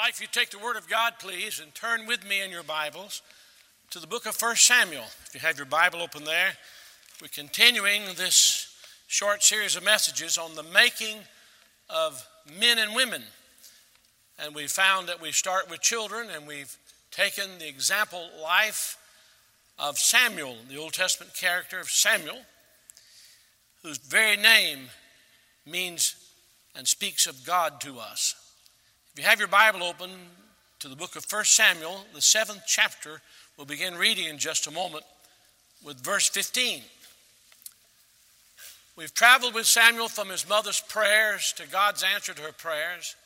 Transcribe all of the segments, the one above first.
like if you take the Word of God, please, and turn with me in your Bibles to the book of 1 Samuel. If you have your Bible open there, we're continuing this short series of messages on the making of men and women. And we found that we start with children, and we've taken the example life of Samuel, the Old Testament character of Samuel, whose very name means and speaks of God to us. If you have your Bible open to the book of 1 Samuel, the 7th chapter, we'll begin reading in just a moment with verse 15. We've traveled with Samuel from his mother's prayers to God's answer to her prayers,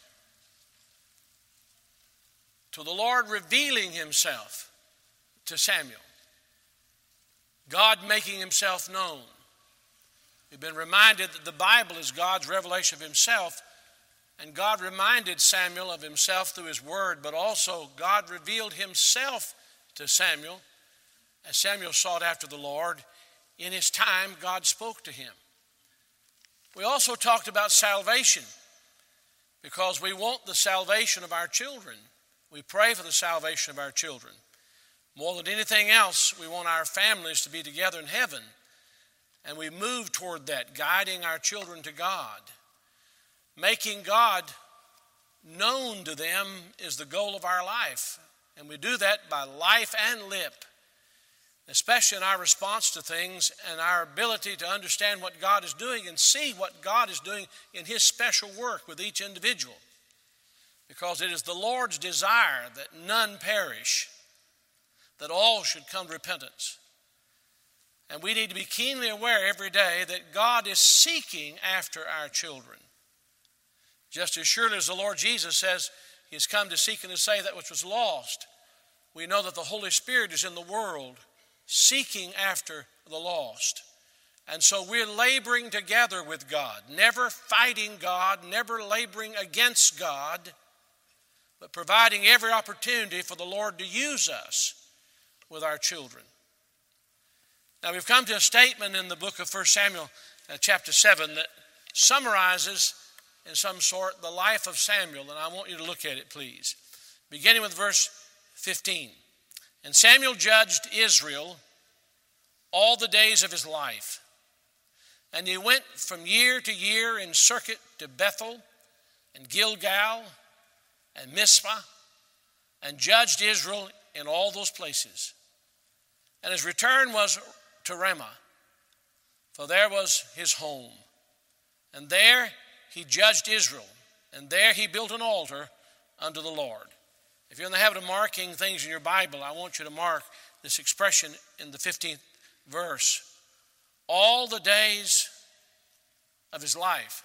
to the Lord revealing himself to Samuel, God making himself known. We've been reminded that the Bible is God's revelation of himself, and God reminded Samuel of himself through his word, but also God revealed himself to Samuel. As Samuel sought after the Lord, in his time, God spoke to him. We also talked about salvation, because we want the salvation of our children. We pray for the salvation of our children. More than anything else, we want our families to be together in heaven. And we move toward that, guiding our children to God. Making God known to them is the goal of our life. And we do that by life and lip, especially in our response to things and our ability to understand what God is doing and see what God is doing in his special work with each individual. Because it is the Lord's desire that none perish, that all should come to repentance. And we need to be keenly aware every day that God is seeking after our children. Just as surely as the Lord Jesus says he has come to seek and to save that which was lost, we know that the Holy Spirit is in the world seeking after the lost. And so we're laboring together with God, never fighting God, never laboring against God, but providing every opportunity for the Lord to use us with our children. Now we've come to a statement in the book of 1 Samuel chapter 7 that summarizes in some sort the life of Samuel, and I want you to look at it, please. Beginning with verse 15. And Samuel judged Israel all the days of his life. And he went from year to year in circuit to Bethel and Gilgal and Mizpah, and judged Israel in all those places. And his return was to Ramah, for there was his home. And there he judged Israel, and there he built an altar unto the Lord. If you're in the habit of marking things in your Bible, I want you to mark this expression in the 15th verse. All the days of his life.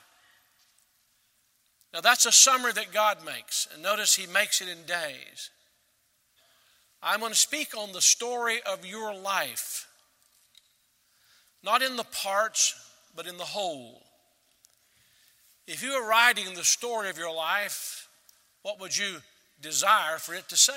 Now that's a summary that God makes, and notice he makes it in days. I'm going to speak on the story of your life, not in the parts, but in the whole. If you were writing the story of your life, what would you desire for it to say?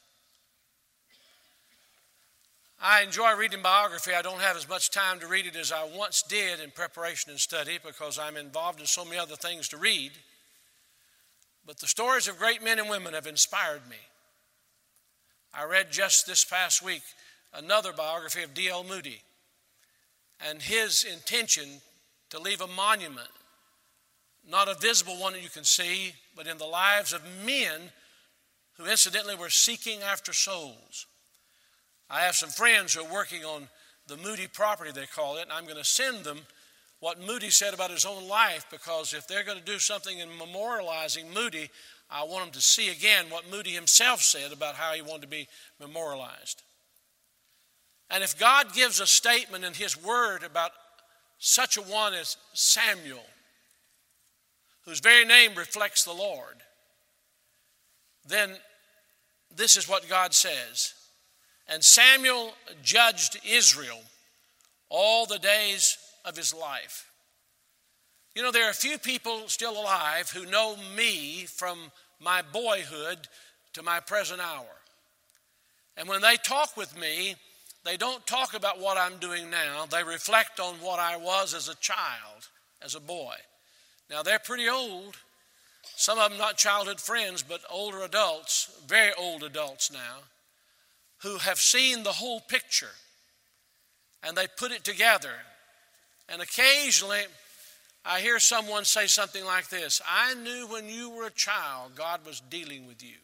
I enjoy reading biography. I don't have as much time to read it as I once did in preparation and study because I'm involved in so many other things to read. But the stories of great men and women have inspired me. I read just this past week another biography of D.L. Moody and his intention to leave a monument, not a visible one that you can see, but in the lives of men who incidentally were seeking after souls. I have some friends who are working on the Moody property, they call it, and I'm going to send them what Moody said about his own life, because if they're going to do something in memorializing Moody, I want them to see again what Moody himself said about how he wanted to be memorialized. And if God gives a statement in his word about such a one as Samuel, whose very name reflects the Lord, then this is what God says. And Samuel judged Israel all the days of his life. You know, there are a few people still alive who know me from my boyhood to my present hour. And when they talk with me, they don't talk about what I'm doing now. They reflect on what I was as a child, as a boy. Now, they're pretty old, Some of them not childhood friends, but older adults, very old adults now, who have seen the whole picture, and they put it together. And occasionally, I hear someone say something like this: I knew when you were a child, God was dealing with you.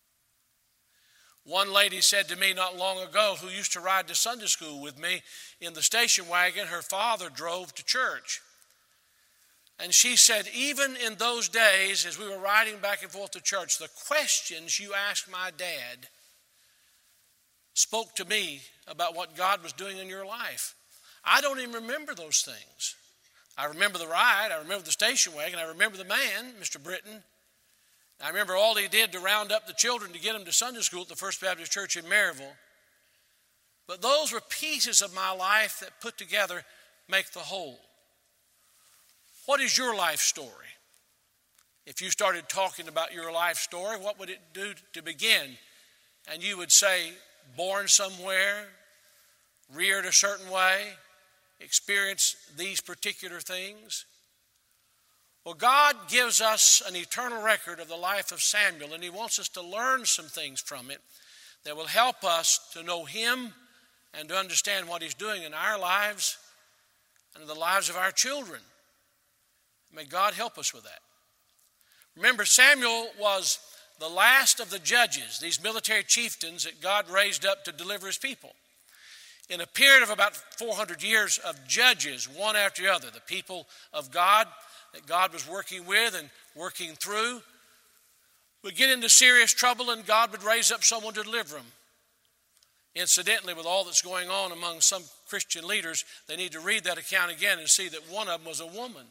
One lady said to me not long ago, who used to ride to Sunday school with me in the station wagon, her father drove to church. And she said, even in those days, as we were riding back and forth to church, the questions you asked my dad spoke to me about what God was doing in your life. I don't even remember those things. I remember the ride, I remember the station wagon, I remember the man, Mr. Britton. I remember all he did to round up the children to get them to Sunday school at the First Baptist Church in Maryville. But those were pieces of my life that put together make the whole. What is your life story? If you started talking about your life story, what would it do to begin? And you would say, born somewhere, reared a certain way, experienced these particular things. Well, God gives us an eternal record of the life of Samuel, and he wants us to learn some things from it that will help us to know him and to understand what he's doing in our lives and in the lives of our children. May God help us with that. Remember, Samuel was the last of the judges, these military chieftains that God raised up to deliver his people. In a period of about 400 years of judges, one after the other, the people of God that God was working with and working through would get into serious trouble, and God would raise up someone to deliver them. Incidentally, with all that's going on among some Christian leaders, they need to read that account again and see that one of them was a woman.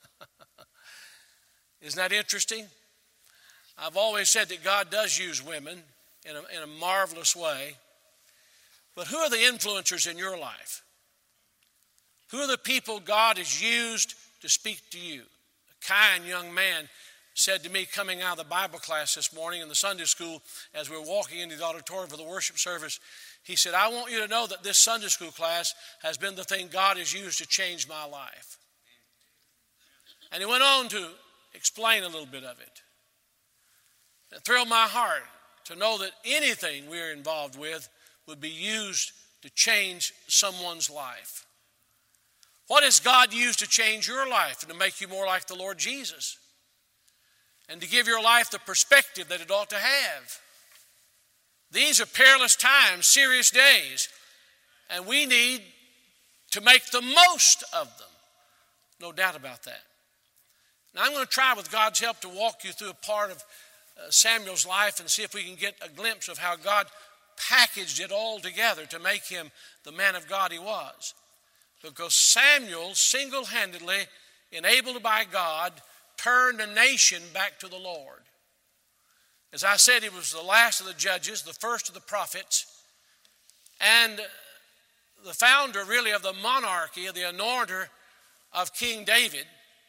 Isn't that interesting? I've always said that God does use women in a marvelous way. But who are the influencers in your life? Who are the people God has used to speak to you? A kind young man said to me coming out of the Bible class this morning in the Sunday school as we were walking into the auditorium for the worship service, he said, I want you to know that this Sunday school class has been the thing God has used to change my life. And he went on to explain a little bit of it. It thrilled my heart to know that anything we're involved with would be used to change someone's life. What has God used to change your life and to make you more like the Lord Jesus? And to give your life the perspective that it ought to have. These are perilous times, serious days, and we need to make the most of them. No doubt about that. Now I'm going to try with God's help to walk you through a part of Samuel's life and see if we can get a glimpse of how God packaged it all together to make him the man of God he was. Because Samuel, single-handedly, enabled by God, turned a nation back to the Lord. As I said, he was the last of the judges, the first of the prophets, and the founder, really, of the monarchy, of the anointer of King David,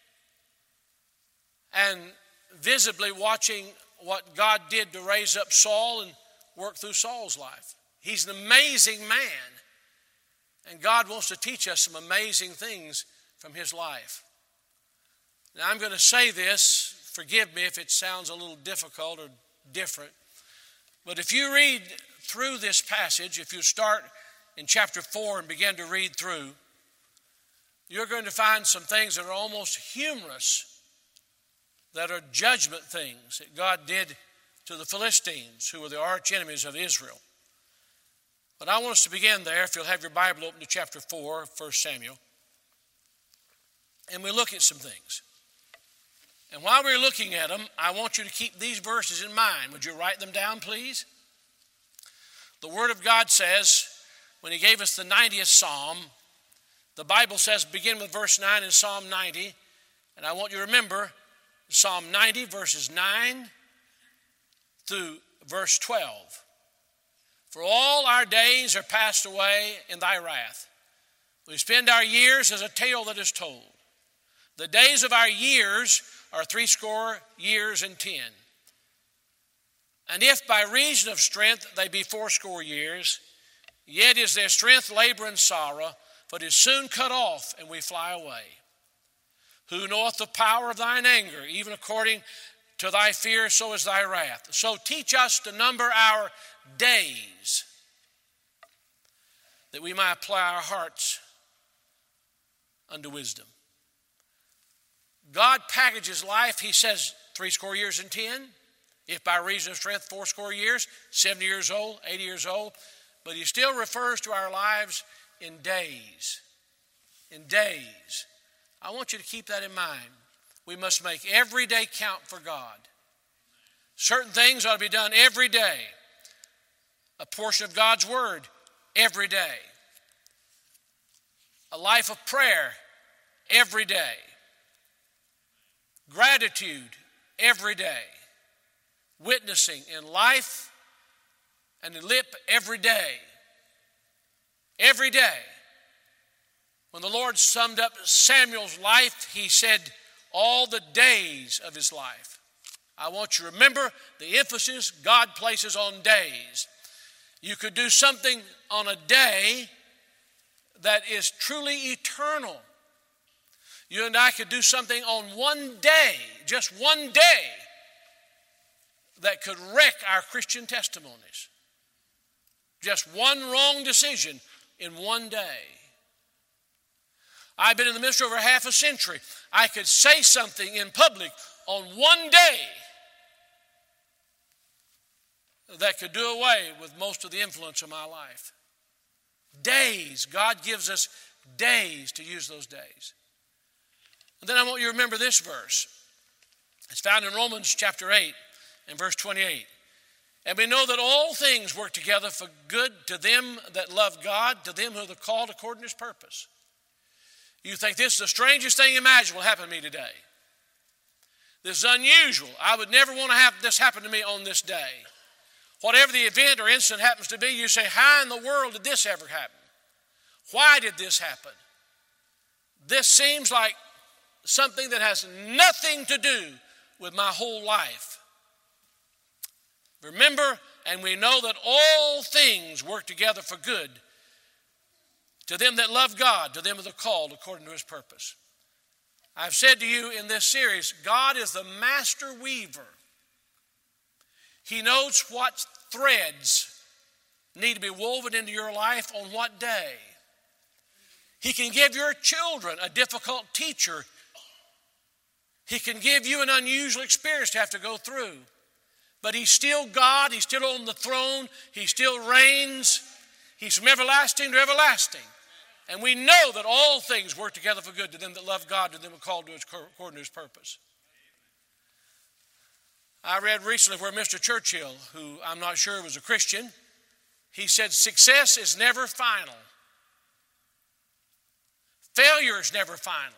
and visibly watching what God did to raise up Saul and work through Saul's life. He's an amazing man, and God wants to teach us some amazing things from his life. Now, I'm going to say this, forgive me if it sounds a little difficult or different, but if you read through this passage, if you start in chapter 4 and begin to read through, you're going to find some things that are almost humorous, that are judgment things that God did to the Philistines, who were the arch enemies of Israel. But I want us to begin there, if you'll have your Bible open to chapter 4, 1 Samuel. And we look at some things. And while we're looking at them, I want you to keep these verses in mind. Would you write them down, please? The Word of God says, when he gave us the 90th Psalm, the Bible says, begin with verse 9 in Psalm 90. And I want you to remember Psalm 90, verses 9 through verse 12. For all our days are passed away in thy wrath. We spend our years as a tale that is told. The days of our years are 80 years and 10. And if by reason of strength they be 80 years, yet is their strength labor and sorrow, for it is soon cut off, and we fly away. Who knoweth the power of thine anger, even according to thy fear, so is thy wrath. So teach us to number our days, that we might apply our hearts unto wisdom. God packages life, he says, 80 years and 10. If by reason of strength, 80 years, 70 years old, 80 years old. But he still refers to our lives in days. In days. I want you to keep that in mind. We must make every day count for God. Certain things ought to be done every day. A portion of God's word every day. A life of prayer every day. Gratitude every day. Witnessing in life and in lip every day. Every day. When the Lord summed up Samuel's life, he said, all the days of his life. I want you to remember the emphasis God places on days. You could do something on a day that is truly eternal. You and I could do something on one day, just one day, that could wreck our Christian testimonies. Just one wrong decision in one day. I've been in the ministry over half a century. I could say something in public on one day that could do away with most of the influence of my life. Days. God gives us days to use those days. And then I want you to remember this verse. It's found in Romans chapter 8 and verse 28. And we know that all things work together for good to them that love God, to them who are called according to his purpose. You think this is the strangest thing imaginable happen to me today. This is unusual. I would never want to have this happen to me on this day. Whatever the event or incident happens to be, you say, how in the world did this ever happen? Why did this happen? This seems like something that has nothing to do with my whole life. Remember, and we know that all things work together for good to them that love God, to them that are called according to his purpose. I've said to you in this series, God is the master weaver. He knows what threads need to be woven into your life on what day. He can give your children a difficult teacher. He can give you an unusual experience to have to go through. But he's still God. He's still on the throne. He still reigns. He's from everlasting to everlasting. And we know that all things work together for good to them that love God, to them who are called according to his purpose. I read recently where Mr. Churchill, who I'm not sure was a Christian, he said, success is never final. Failure is never final.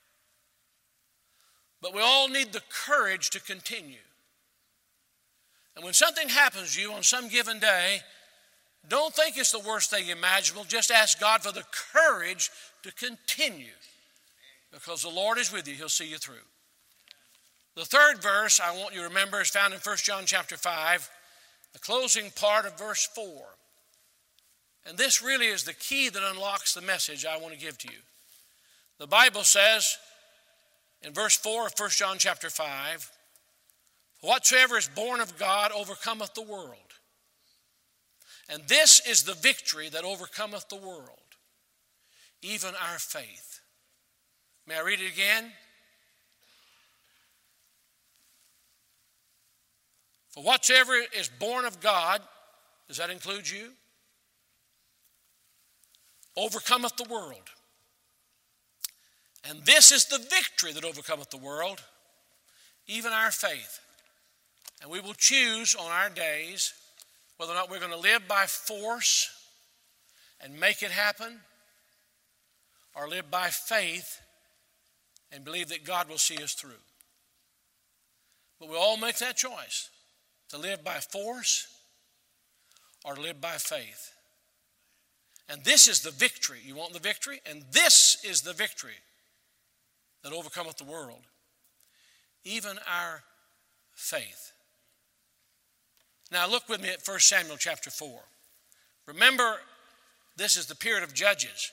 But we all need the courage to continue. And when something happens to you on some given day, don't think it's the worst thing imaginable. Just ask God for the courage to continue. Because the Lord is with you. He'll see you through. The third verse I want you to remember is found in 1 John chapter 5, the closing part of verse 4. And this really is the key that unlocks the message I want to give to you. The Bible says in verse 4 of 1 John chapter 5, whatsoever is born of God overcometh the world. And this is the victory that overcometh the world, even our faith. May I read it again? For whatsoever is born of God, does that include you? Overcometh the world. And this is the victory that overcometh the world, even our faith. And we will choose on our days whether or not we're going to live by force and make it happen, or live by faith and believe that God will see us through. But we all make that choice, to live by force or live by faith. And this is the victory. You want the victory? And this is the victory that overcometh the world, even our faith. Now look with me at 1 Samuel chapter 4. Remember, this is the period of Judges.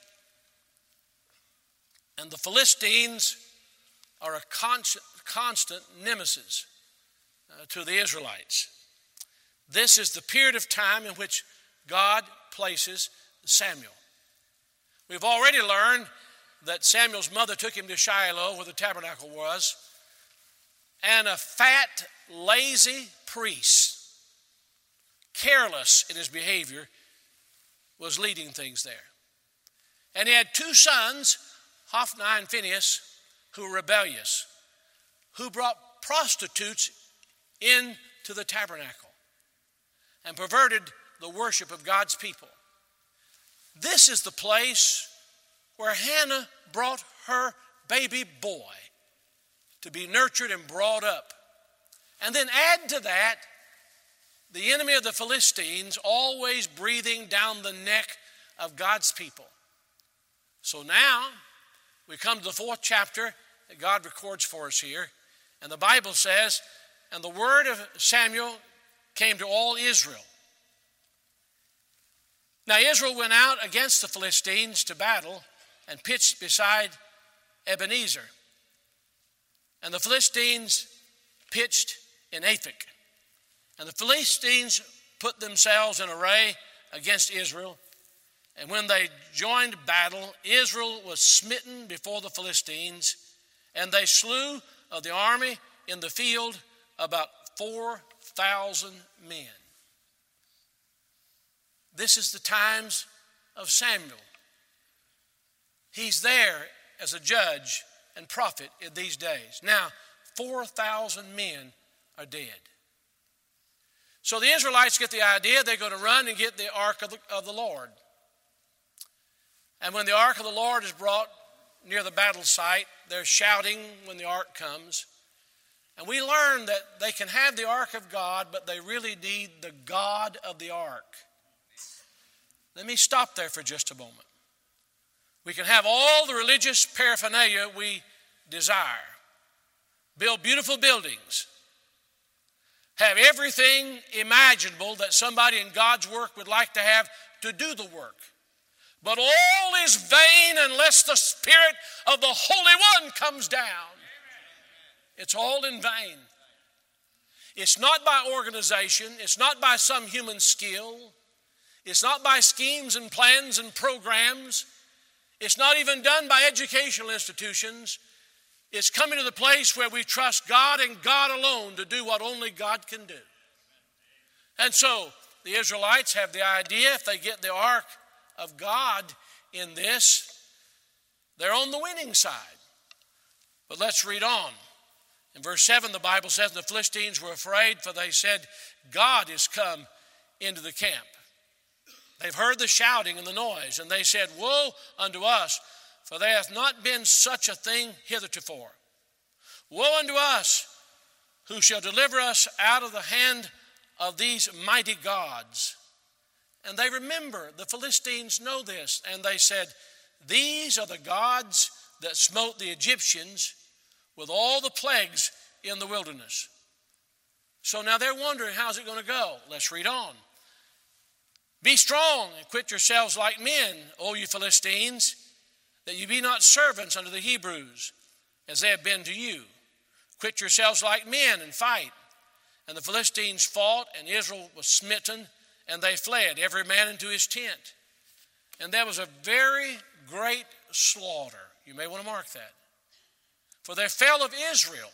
And the Philistines are a constant nemesis to the Israelites. This is the period of time in which God places Samuel. We've already learned that Samuel's mother took him to Shiloh, where the tabernacle was, and a fat, lazy priest, careless in his behavior, was leading things there. And he had two sons, Hophni and Phinehas, who were rebellious, who brought prostitutes into the tabernacle and perverted the worship of God's people. This is the place where Hannah brought her baby boy to be nurtured and brought up. And then add to that the enemy of the Philistines always breathing down the neck of God's people. So now we come to the 4th chapter that God records for us here. And the Bible says, and the word of Samuel came to all Israel. Now Israel went out against the Philistines to battle and pitched beside Ebenezer. And the Philistines pitched in Aphek. And the Philistines put themselves in array against Israel. And when they joined battle, Israel was smitten before the Philistines, and they slew of the army in the field about 4,000 men. This is the times of Samuel. He's there as a judge and prophet in these days. Now, 4,000 men are dead. So the Israelites get the idea they're going to run and get the ark of the Lord. And when the ark of the Lord is brought near the battle site, they're shouting when the ark comes. And we learn that they can have the ark of God, but they really need the God of the ark. Let me stop there for just a moment. We can have all the religious paraphernalia we desire, build beautiful buildings, have everything imaginable that somebody in God's work would like to have to do the work. But all is vain unless the Spirit of the Holy One comes down. It's all in vain. It's not by organization. It's not by some human skill. It's not by schemes and plans and programs. It's not even done by educational institutions. It's coming to the place where we trust God and God alone to do what only God can do. And so the Israelites have the idea if they get the ark of God in this, they're on the winning side. But let's read on. In verse 7, the Bible says, the Philistines were afraid, for they said, God is come into the camp. They've heard the shouting and the noise, and they said, woe unto us, for there hath not been such a thing heretofore. Woe unto us, who shall deliver us out of the hand of these mighty gods. And they remember, the Philistines know this, and they said, these are the gods that smote the Egyptians with all the plagues in the wilderness. So now they're wondering, how's it going to go? Let's read on. Be strong and quit yourselves like men, O you Philistines, that you be not servants unto the Hebrews, as they have been to you. Quit yourselves like men and fight. And the Philistines fought, and Israel was smitten, and they fled, every man into his tent. And there was a very great slaughter. You may want to mark that. For there fell of Israel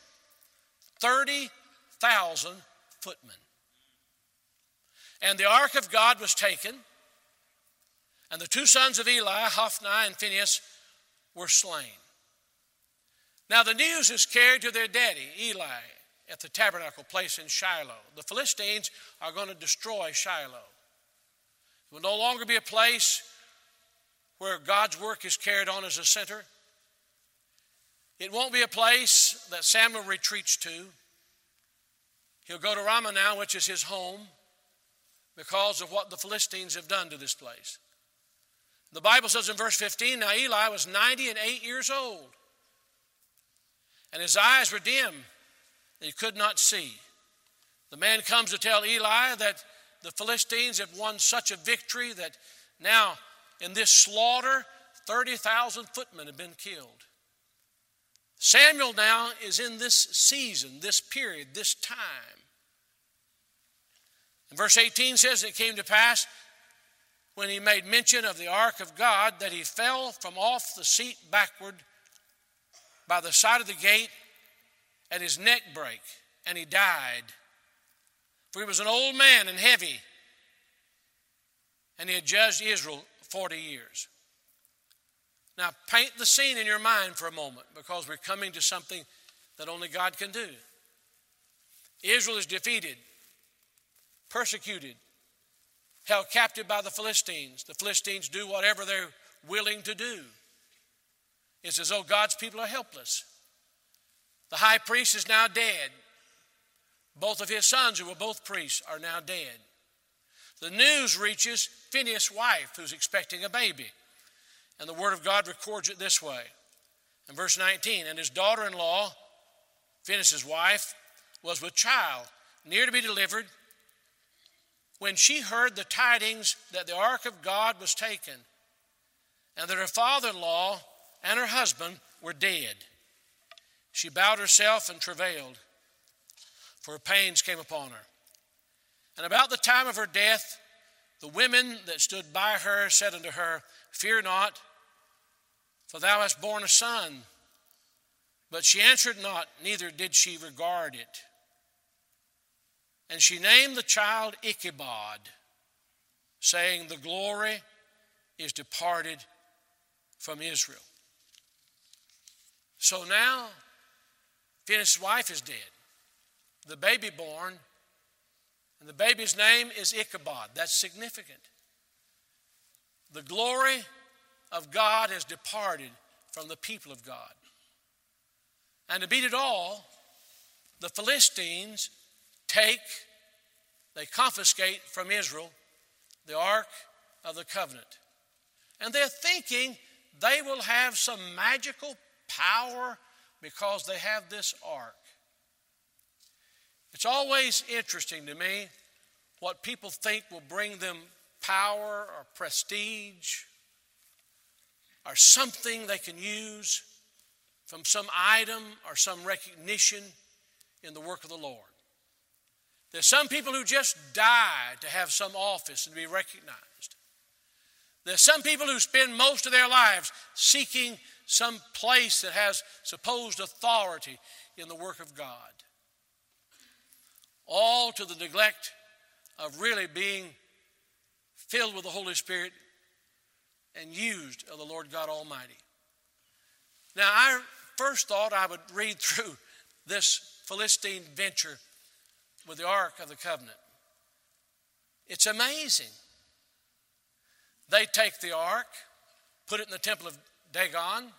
30,000 footmen. And the ark of God was taken, and the two sons of Eli, Hophni and Phinehas, were slain. Now the news is carried to their daddy, Eli, at the tabernacle place in Shiloh. The Philistines are going to destroy Shiloh. It will no longer be a place where God's work is carried on as a center. It won't be a place that Samuel retreats to. He'll go to Ramah now, which is his home, because of what the Philistines have done to this place. The Bible says in verse 15, now Eli was 98 years old, and his eyes were dim, and he could not see. The man comes to tell Eli that the Philistines have won such a victory that now in this slaughter, 30,000 footmen have been killed. Samuel now is in this season, this period, this time And verse 18 says, it came to pass when he made mention of the ark of God that he fell from off the seat backward by the side of the gate, and his neck brake, and he died. For he was an old man and heavy, and he had judged Israel 40 years. Now, paint the scene in your mind for a moment, because we're coming to something that only God can do. Israel is defeated, persecuted, held captive by the Philistines. The Philistines do whatever they're willing to do. It's as though God's people are helpless. The high priest is now dead. Both of his sons, who were both priests, are now dead. The news reaches Phinehas' wife, who's expecting a baby. And the Word of God records it this way. In verse 19, and his daughter-in-law, Phinehas' wife, was with child, near to be delivered, when she heard the tidings that the ark of God was taken, and that her father-in-law and her husband were dead. She bowed herself and travailed, for her pains came upon her. And about the time of her death, the women that stood by her said unto her, fear not, for thou hast borne a son. But she answered not, neither did she regard it. And she named the child Ichabod, saying, the glory is departed from Israel. So now, Phinehas' wife is dead. The baby born, and the baby's name is Ichabod. That's significant. The glory of God has departed from the people of God. And to beat it all, the Philistines they confiscate from Israel the Ark of the Covenant. And they're thinking they will have some magical power because they have this ark. It's always interesting to me what people think will bring them power or prestige or something they can use from some item or some recognition in the work of the Lord. There's some people who just die to have some office and be recognized. There's some people who spend most of their lives seeking some place that has supposed authority in the work of God. All to the neglect of really being filled with the Holy Spirit and used of the Lord God Almighty. Now, I first thought I would read through this Philistine venture with the Ark of the Covenant. It's amazing. They take the ark, put it in the temple of Dagon,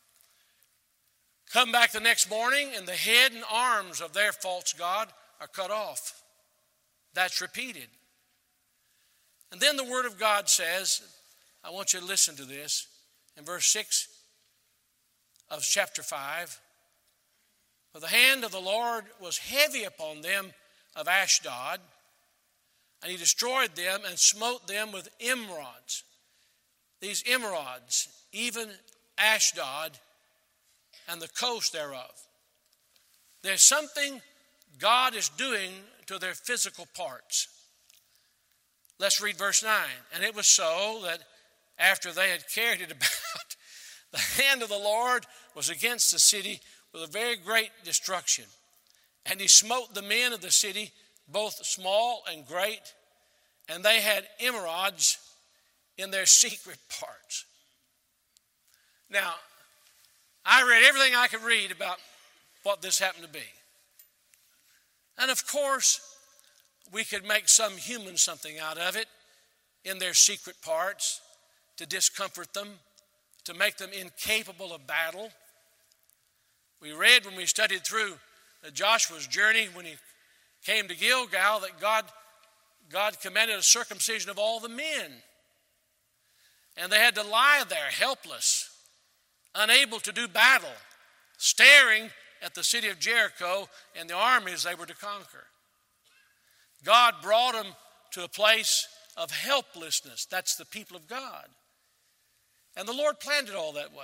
come back the next morning, and the head and arms of their false god are cut off. That's repeated. And then the Word of God says, I want you to listen to this, in verse 6 of chapter 5, for the hand of the Lord was heavy upon them of Ashdod, and he destroyed them and smote them with emerods. These emerods, even Ashdod and the coast thereof. There's something God is doing to their physical parts. Let's read verse 9. And it was so that after they had carried it about, the hand of the Lord was against the city with a very great destruction. And he smote the men of the city, both small and great, and they had emerods in their secret parts. Now, I read everything I could read about what this happened to be. And of course, we could make some human something out of it in their secret parts to discomfort them, to make them incapable of battle. We read when we studied through Joshua's journey when he came to Gilgal that God commanded a circumcision of all the men. And they had to lie there helpless, unable to do battle, staring at the city of Jericho and the armies they were to conquer. God brought them to a place of helplessness. That's the people of God. And the Lord planned it all that way.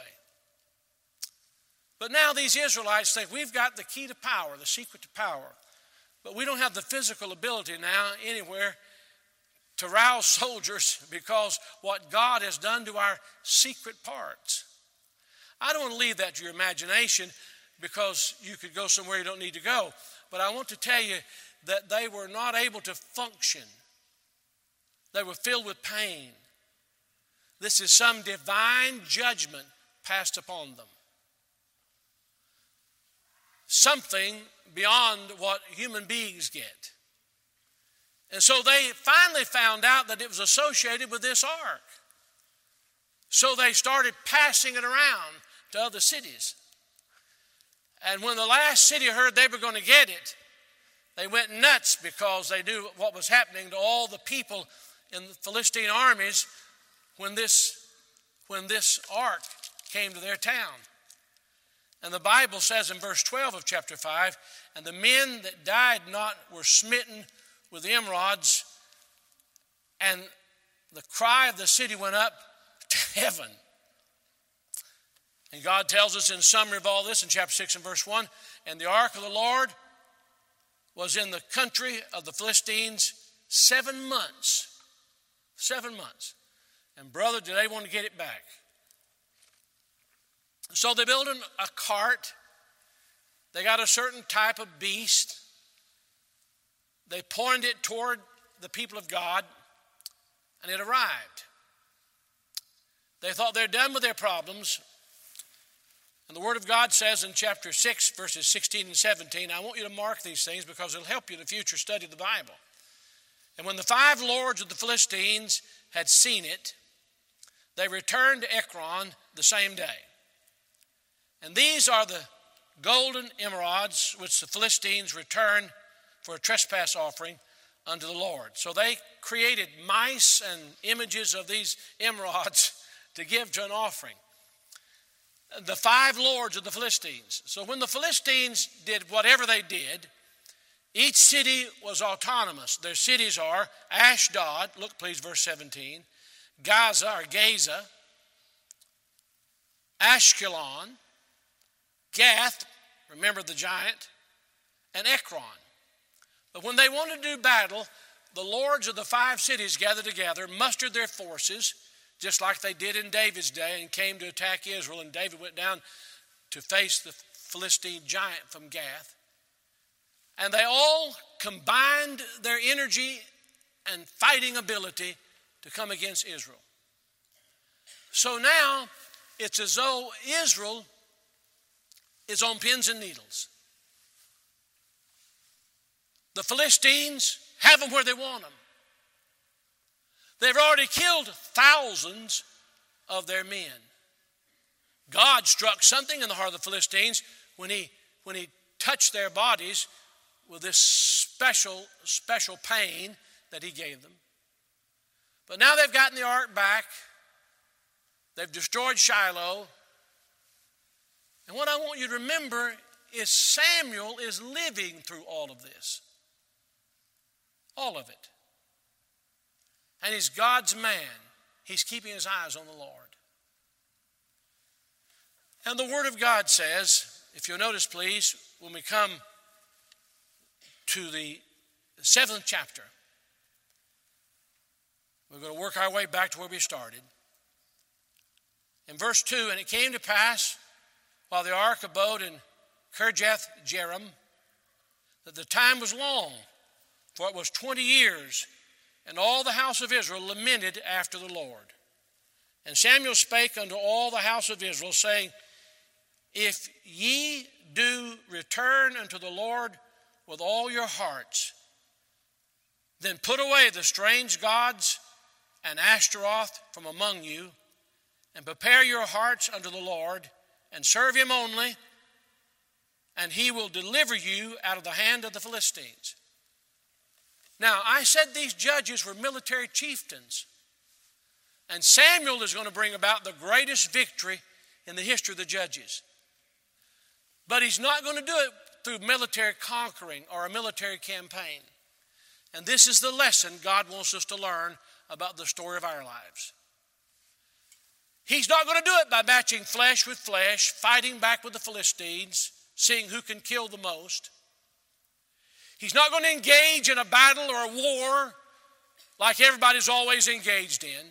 But now these Israelites think we've got the key to power, the secret to power. But we don't have the physical ability now anywhere to rouse soldiers because what God has done to our secret parts. I don't want to leave that to your imagination because you could go somewhere you don't need to go. But I want to tell you that they were not able to function. They were filled with pain. This is some divine judgment passed upon them. Something beyond what human beings get. And so they finally found out that it was associated with this ark. So they started passing it around to other cities. And when the last city heard they were going to get it, they went nuts because they knew what was happening to all the people in the Philistine armies when this ark came to their town. And the Bible says in verse 12 of chapter 5, and the men that died not were smitten with emerods, and the cry of the city went up to heaven. And God tells us in summary of all this in chapter 6 and verse 1, and the ark of the Lord was in the country of the Philistines 7 months. 7 months. And brother, did they want to get it back? So they built a cart. They got a certain type of beast. They pointed it toward the people of God, and it arrived. They thought they're done with their problems. And the Word of God says in chapter 6, verses 16 and 17, I want you to mark these things because it'll help you in the future study of the Bible. And when the 5 lords of the Philistines had seen it, they returned to Ekron the same day. And these are the golden emerods which the Philistines returned for a trespass offering unto the Lord. So they created mice and images of these emerods to give to an offering. The 5 lords of the Philistines. So when the Philistines did whatever they did, each city was autonomous. Their cities are Ashdod, look please verse 17, Gaza or Gaza, Ashkelon, Gath, remember the giant, and Ekron. But when they wanted to do battle, the lords of the 5 cities gathered together, mustered their forces, just like they did in David's day, and came to attack Israel. And David went down to face the Philistine giant from Gath. And they all combined their energy and fighting ability to come against Israel. So now it's as though Israel is on pins and needles. The Philistines have them where they want them. They've already killed thousands of their men. God struck something in the heart of the Philistines when he touched their bodies with this special pain that he gave them. But now they've gotten the ark back. They've destroyed Shiloh. And what I want you to remember is Samuel is living through all of this. All of it. And he's God's man. He's keeping his eyes on the Lord. And the Word of God says, if you'll notice please, when we come to the 7th chapter, we're going to work our way back to where we started. In verse 2, and it came to pass, while the ark abode in Kirjath Jearim, that the time was long, for it was 20 years, and all the house of Israel lamented after the Lord. And Samuel spake unto all the house of Israel, saying, if ye do return unto the Lord with all your hearts, then put away the strange gods and Ashtaroth from among you, and prepare your hearts unto the Lord, and serve him only, and he will deliver you out of the hand of the Philistines. Now, I said these judges were military chieftains, and Samuel is going to bring about the greatest victory in the history of the judges. But he's not going to do it through military conquering or a military campaign. And this is the lesson God wants us to learn about the story of our lives. He's not going to do it by matching flesh with flesh, fighting back with the Philistines, seeing who can kill the most. He's not going to engage in a battle or a war like everybody's always engaged in.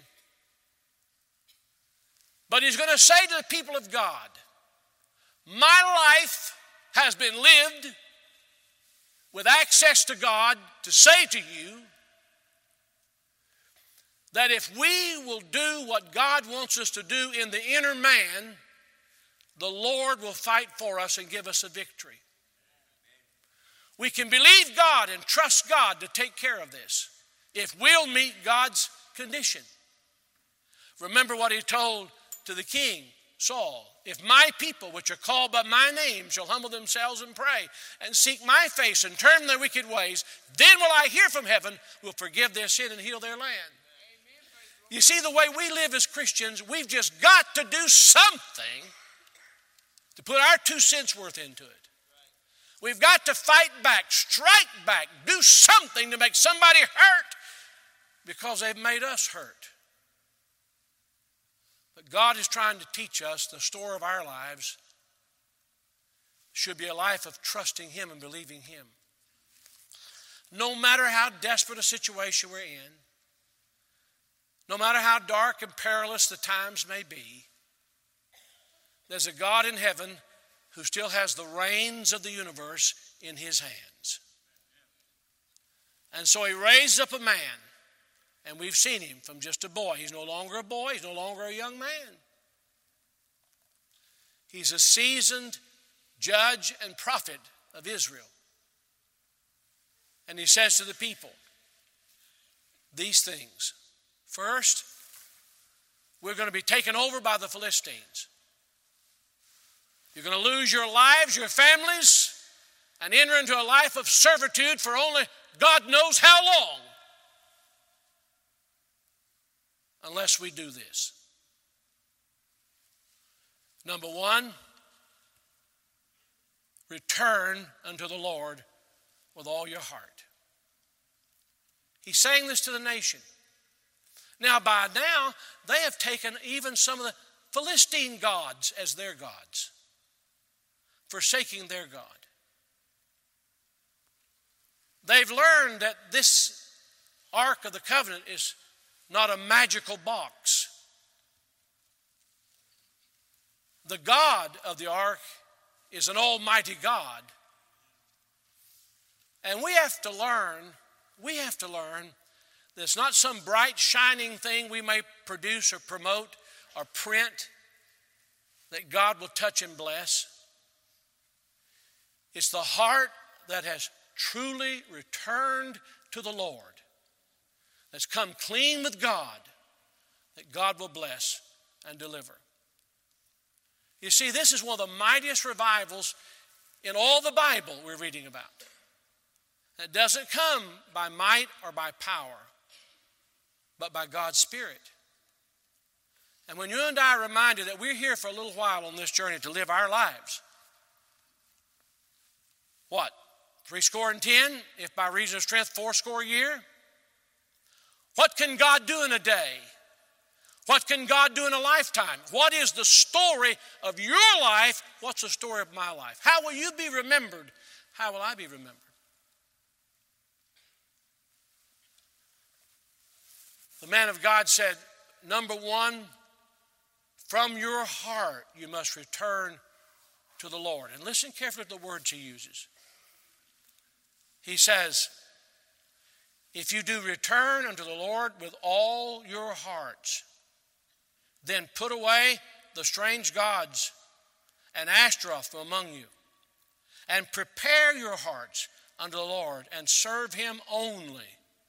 But he's going to say to the people of God, my life has been lived with access to God to say to you that if we will do what God wants us to do in the inner man, the Lord will fight for us and give us a victory. We can believe God and trust God to take care of this if we'll meet God's condition. Remember what he told to the king, Saul. If my people, which are called by my name, shall humble themselves and pray and seek my face and turn from their wicked ways, then will I hear from heaven, will forgive their sin and heal their land. You see, the way we live as Christians, we've just got to do something to put our 2 cents worth into it. We've got to fight back, strike back, do something to make somebody hurt because they've made us hurt. But God is trying to teach us the story of our lives should be a life of trusting Him and believing Him. No matter how desperate a situation we're in, no matter how dark and perilous the times may be, there's a God in heaven who still has the reins of the universe in His hands. And so He raised up a man, and we've seen him from just a boy. He's no longer a boy. He's no longer a young man. He's a seasoned judge and prophet of Israel. And he says to the people these things. First, we're going to be taken over by the Philistines. You're going to lose your lives, your families, and enter into a life of servitude for only God knows how long. Unless we do this. Number one, return unto the Lord with all your heart. He's saying this to the nation. Now, by now, they have taken even some of the Philistine gods as their gods, forsaking their God. They've learned that this Ark of the Covenant is not a magical box. The God of the ark is an almighty God. And we have to learn that it's not some bright, shining thing we may produce or promote or print that God will touch and bless. It's the heart that has truly returned to the Lord, that's come clean with God, that God will bless and deliver. You see, this is one of the mightiest revivals in all the Bible we're reading about. It doesn't come by might or by power, but by God's Spirit. And when you and I are reminded that we're here for a little while on this journey to live our lives, what? 70, if by reason of strength 80 a year? What can God do in a day? What can God do in a lifetime? What is the story of your life? What's the story of my life? How will you be remembered? How will I be remembered? The man of God said, number one, from your heart you must return to the Lord. And listen carefully to the words he uses. He says, if you do return unto the Lord with all your hearts, then put away the strange gods and Ashtaroth from among you, and prepare your hearts unto the Lord, and serve Him only.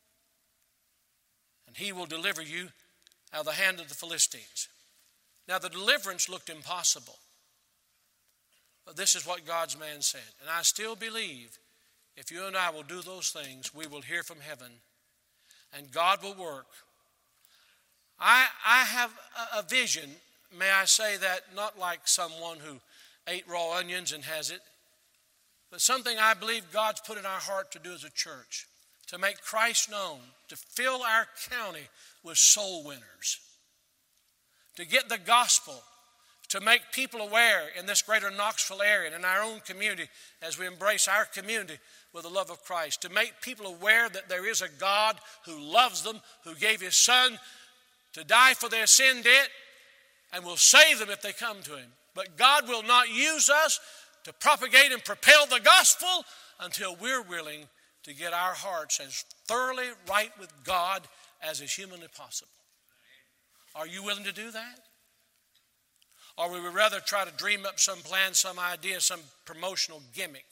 And He will deliver you out of the hand of the Philistines. Now the deliverance looked impossible, but this is what God's man said. And I still believe if you and I will do those things, we will hear from heaven, and God will work. I have a vision, may I say that, not like someone who ate raw onions and has it, but something I believe God's put in our heart to do as a church, to make Christ known, to fill our county with soul winners, to get the gospel to make people aware in this greater Knoxville area and in our own community as we embrace our community with the love of Christ, to make people aware that there is a God who loves them, who gave His Son to die for their sin debt and will save them if they come to Him. But God will not use us to propagate and propel the gospel until we're willing to get our hearts as thoroughly right with God as is humanly possible. Are you willing to do that? Or would we rather try to dream up some plan, some idea, some promotional gimmick?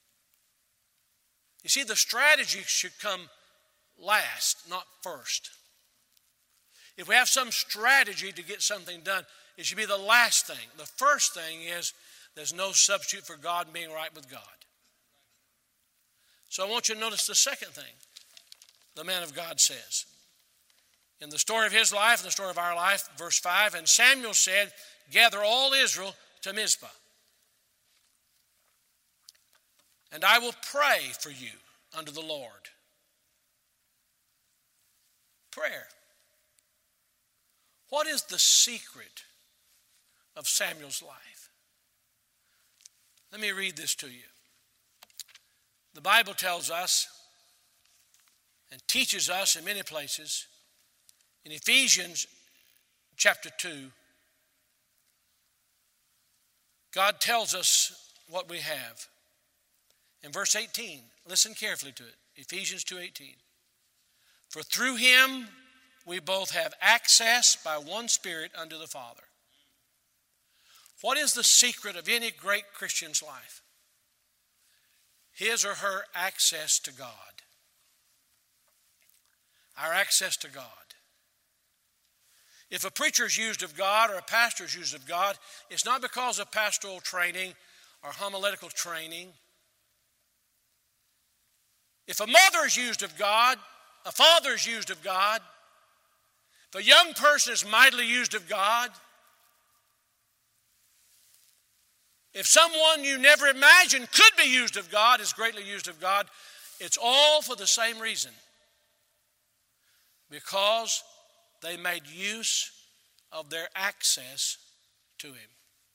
You see, the strategy should come last, not first. If we have some strategy to get something done, it should be the last thing. The first thing is there's no substitute for God being right with God. So I want you to notice the second thing the man of God says. In the story of his life, in the story of our life, verse 5, and Samuel said, gather all Israel to Mizpah, and I will pray for you unto the Lord. Prayer. What is the secret of Samuel's life? Let me read this to you. The Bible tells us and teaches us in many places, in Ephesians chapter 2, God tells us what we have. In verse 18, listen carefully to it. Ephesians 2:18. For through Him we both have access by one Spirit unto the Father. What is the secret of any great Christian's life? His or her access to God. Our access to God. If a preacher is used of God or a pastor is used of God, it's not because of pastoral training or homiletical training. If a mother is used of God, a father is used of God, if a young person is mightily used of God, if someone you never imagined could be used of God is greatly used of God, it's all for the same reason. Because they made use of their access to Him.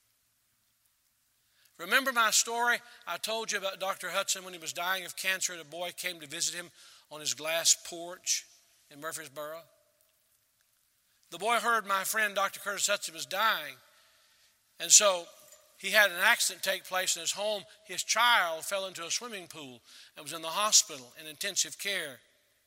Remember my story I told you about Dr. Hudson when he was dying of cancer and a boy came to visit him on his glass porch in Murfreesboro? The boy heard my friend Dr. Curtis Hudson was dying, and so he had an accident take place in his home. His child fell into a swimming pool and was in the hospital in intensive care.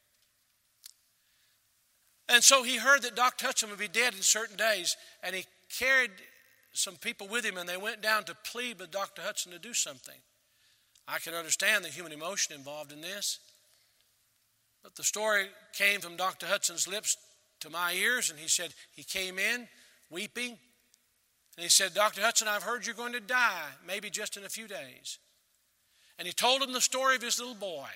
And so he heard that Dr. Hudson would be dead in certain days, and he carried some people with him, and they went down to plead with Dr. Hudson to do something. I can understand the human emotion involved in this, but the story came from Dr. Hudson's lips to my ears, and he said he came in weeping, and he said, Dr. Hudson, I've heard you're going to die, maybe just in a few days. And he told him the story of his little boy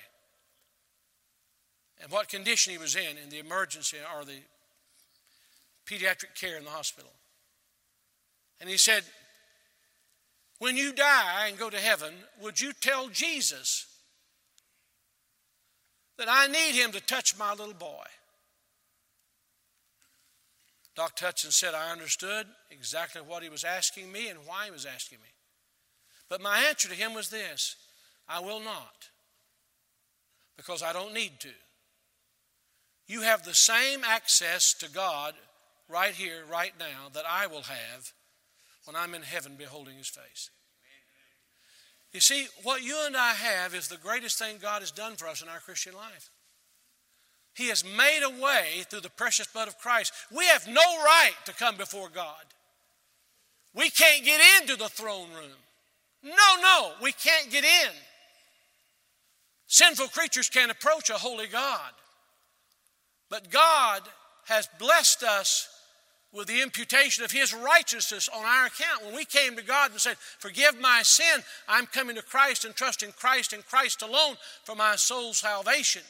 and what condition he was in the emergency or the pediatric care in the hospital. And he said, when you die and go to heaven, would you tell Jesus that I need Him to touch my little boy? Dr. Hudson said, I understood exactly what he was asking me and why he was asking me. But my answer to him was this: I will not, because I don't need to. You have the same access to God right here, right now, that I will have when I'm in heaven beholding His face. You see, what you and I have is the greatest thing God has done for us in our Christian life. He has made a way through the precious blood of Christ. We have no right to come before God. We can't get into the throne room. No, we can't get in. Sinful creatures can't approach a holy God. But God has blessed us with the imputation of His righteousness on our account. When we came to God and said, forgive my sin, I'm coming to Christ and trusting Christ and Christ alone for my soul's salvation.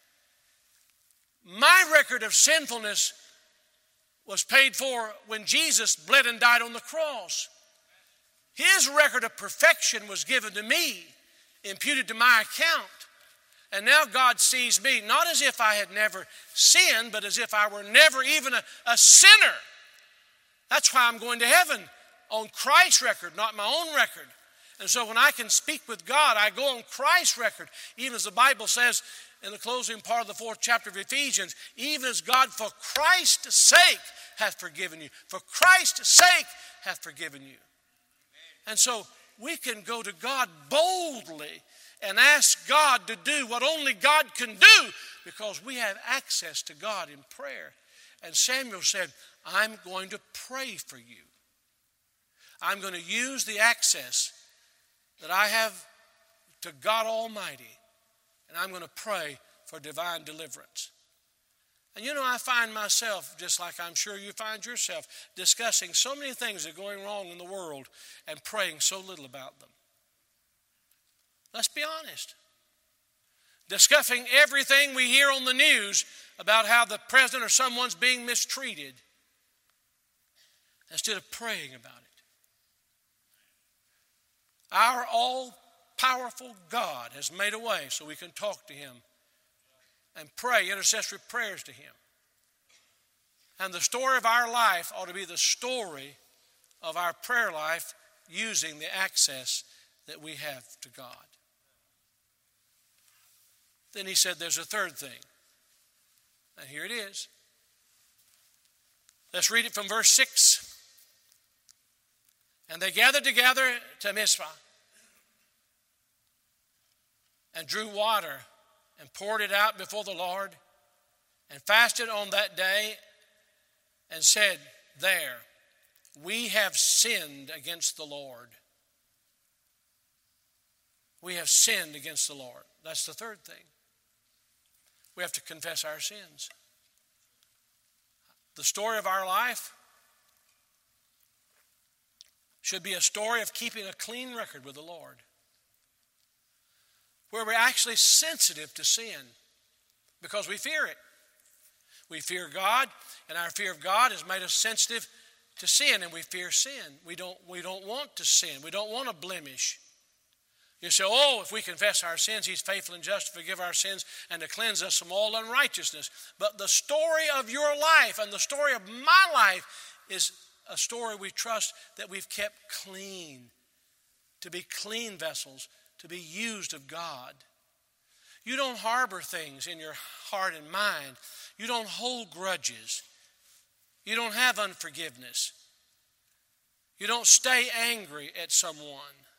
My record of sinfulness was paid for when Jesus bled and died on the cross. His record of perfection was given to me, imputed to my account. And now God sees me not as if I had never sinned, but as if I were never even a sinner. That's why I'm going to heaven. on Christ's record, not my own record. And so when I can speak with God, I go on Christ's record, even as the Bible says in the closing part of the 4th chapter of Ephesians, even as God for Christ's sake hath forgiven you. For Christ's sake hath forgiven you. And so we can go to God boldly and ask God to do what only God can do because we have access to God in prayer. And Samuel said, I'm going to pray for you. I'm going to use the access that I have to God Almighty, and I'm going to pray for divine deliverance. And you know, I find myself, just like I'm sure you find yourself, discussing so many things that are going wrong in the world and praying so little about them. Let's be honest. Discussing everything we hear on the news about how the president or someone's being mistreated instead of praying about it. Our all-powerful God has made a way so we can talk to Him and pray intercessory prayers to Him. And the story of our life ought to be the story of our prayer life using the access that we have to God. Then he said there's a third thing. And here it is. Let's read it from verse 6. And they gathered together to Mizpah and drew water and poured it out before the Lord and fasted on that day and said, there, we have sinned against the Lord. We have sinned against the Lord. That's the third thing. We have to confess our sins. The story of our life should be a story of keeping a clean record with the Lord, where we're actually sensitive to sin because we fear it. We fear God, and our fear of God has made us sensitive to sin, and we fear sin. We don't want to sin. We don't want a blemish. You say, oh, if we confess our sins, He's faithful and just to forgive our sins and to cleanse us from all unrighteousness. But the story of your life and the story of my life is a story we trust that we've kept clean, to be clean vessels, to be used of God. You don't harbor things in your heart and mind. You don't hold grudges. You don't have unforgiveness. You don't stay angry at someone.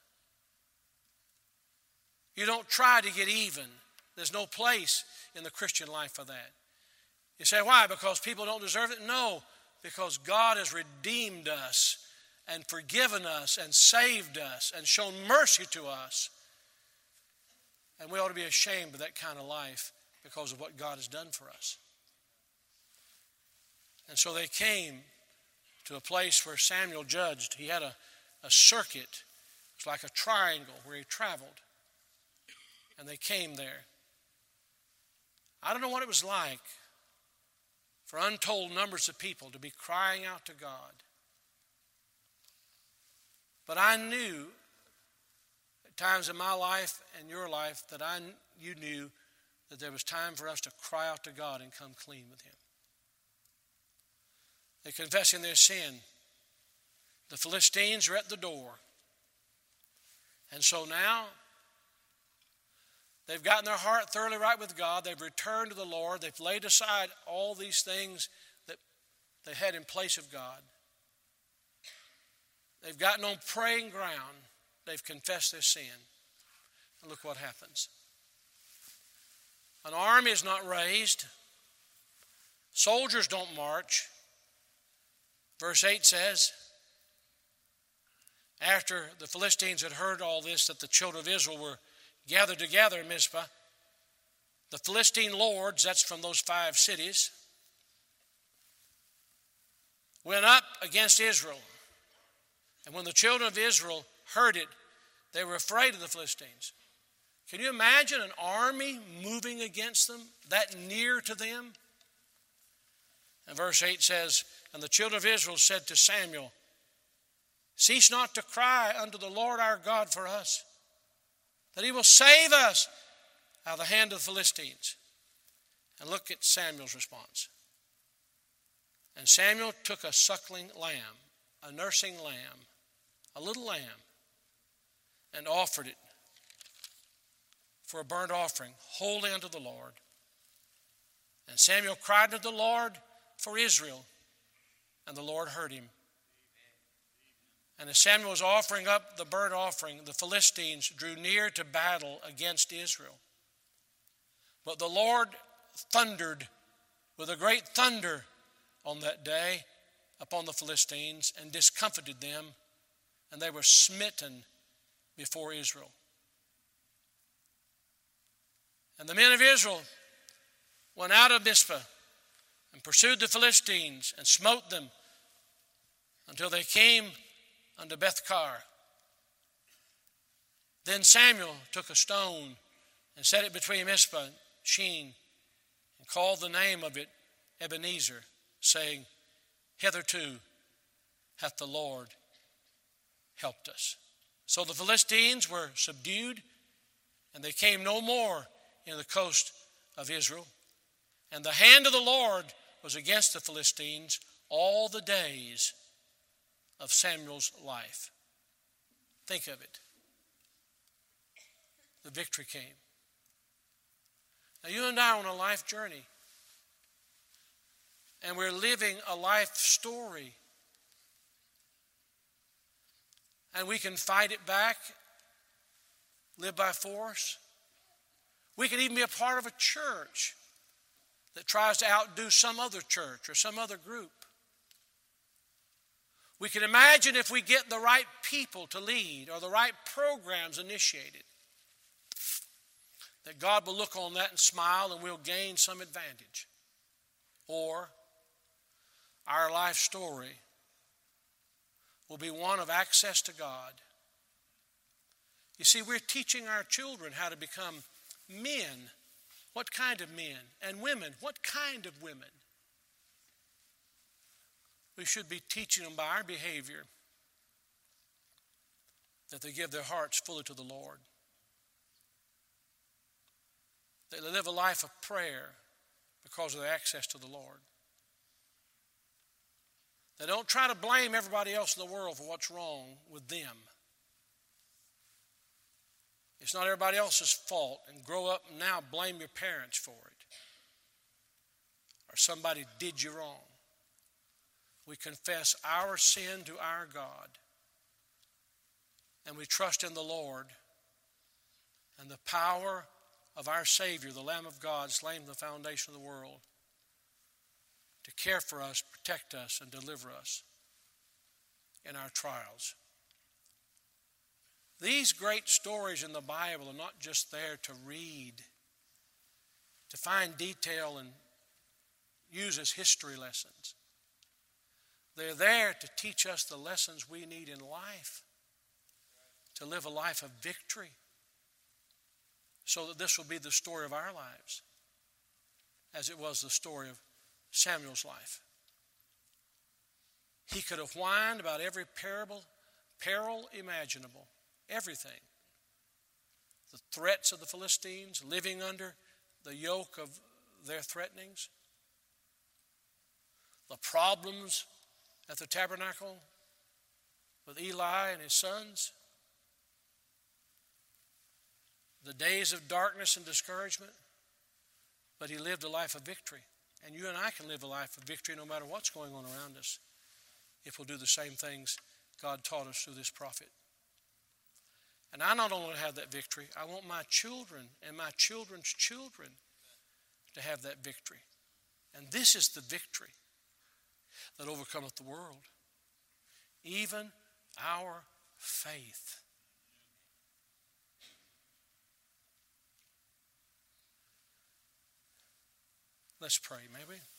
You don't try to get even. There's no place in the Christian life for that. You say, why? Because people don't deserve it? No, because God has redeemed us and forgiven us and saved us and shown mercy to us. And we ought to be ashamed of that kind of life because of what God has done for us. And so they came to a place where Samuel judged. He had a circuit. It was like a triangle where he traveled. And they came there. I don't know what it was like for untold numbers of people to be crying out to God. But I knew at times in my life and your life that you knew that there was time for us to cry out to God and come clean with Him. They're confessing their sin. The Philistines are at the door. And so now they've gotten their heart thoroughly right with God. They've returned to the Lord. They've laid aside all these things that they had in place of God. They've gotten on praying ground. They've confessed their sin. And look what happens. An army is not raised. Soldiers don't march. Verse 8 says, after the Philistines had heard all this, that the children of Israel were gathered together in Mizpah, the Philistine lords, that's from those 5 cities, went up against Israel. And when the children of Israel heard it, they were afraid of the Philistines. Can you imagine an army moving against them, that near to them? And verse 8 says, and the children of Israel said to Samuel, cease not to cry unto the Lord our God for us, that He will save us out of the hand of the Philistines. And look at Samuel's response. And Samuel took a suckling lamb, a nursing lamb, a little lamb, and offered it for a burnt offering, holy unto the Lord. And Samuel cried unto the Lord for Israel, and the Lord heard him. And as Samuel was offering up the burnt offering, the Philistines drew near to battle against Israel. But the Lord thundered with a great thunder on that day upon the Philistines and discomfited them, and they were smitten before Israel. And the men of Israel went out of Mizpah and pursued the Philistines and smote them until they came unto Bethkar. Then Samuel took a stone and set it between Mizpah and Shen, and called the name of it Ebenezer, saying, Hitherto hath the Lord helped us. So the Philistines were subdued, and they came no more in the coast of Israel. And the hand of the Lord was against the Philistines all the days of Samuel's life. Think of it. The victory came. Now you and I are on a life journey. And we're living a life story. And we can fight it back, live by force. We can even be a part of a church that tries to outdo some other church or some other group. We can imagine if we get the right people to lead or the right programs initiated, that God will look on that and smile and we'll gain some advantage. Or our life story will be one of access to God. You see, we're teaching our children how to become men. What kind of men? And women. What kind of women? We should be teaching them by our behavior that they give their hearts fully to the Lord. That they live a life of prayer because of their access to the Lord. They don't try to blame everybody else in the world for what's wrong with them. It's not everybody else's fault, and grow up and now blame your parents for it. Or somebody did you wrong. We confess our sin to our God, and we trust in the Lord and the power of our Savior, the Lamb of God, slain from the foundation of the world, to care for us, protect us, and deliver us in our trials. These great stories in the Bible are not just there to read, to find detail and use as history lessons. They're there to teach us the lessons we need in life, to live a life of victory, so that this will be the story of our lives, as it was the story of Samuel's life. He could have whined about every peril imaginable, everything. The threats of the Philistines, living under the yoke of their threatenings, the problems at the tabernacle with Eli and his sons, the days of darkness and discouragement, but he lived a life of victory. And you and I can live a life of victory no matter what's going on around us, if we'll do the same things God taught us through this prophet. And I not only want to have that victory, I want my children and my children's children to have that victory. And this is the victory that overcometh the world, even our faith. Let's pray, may we?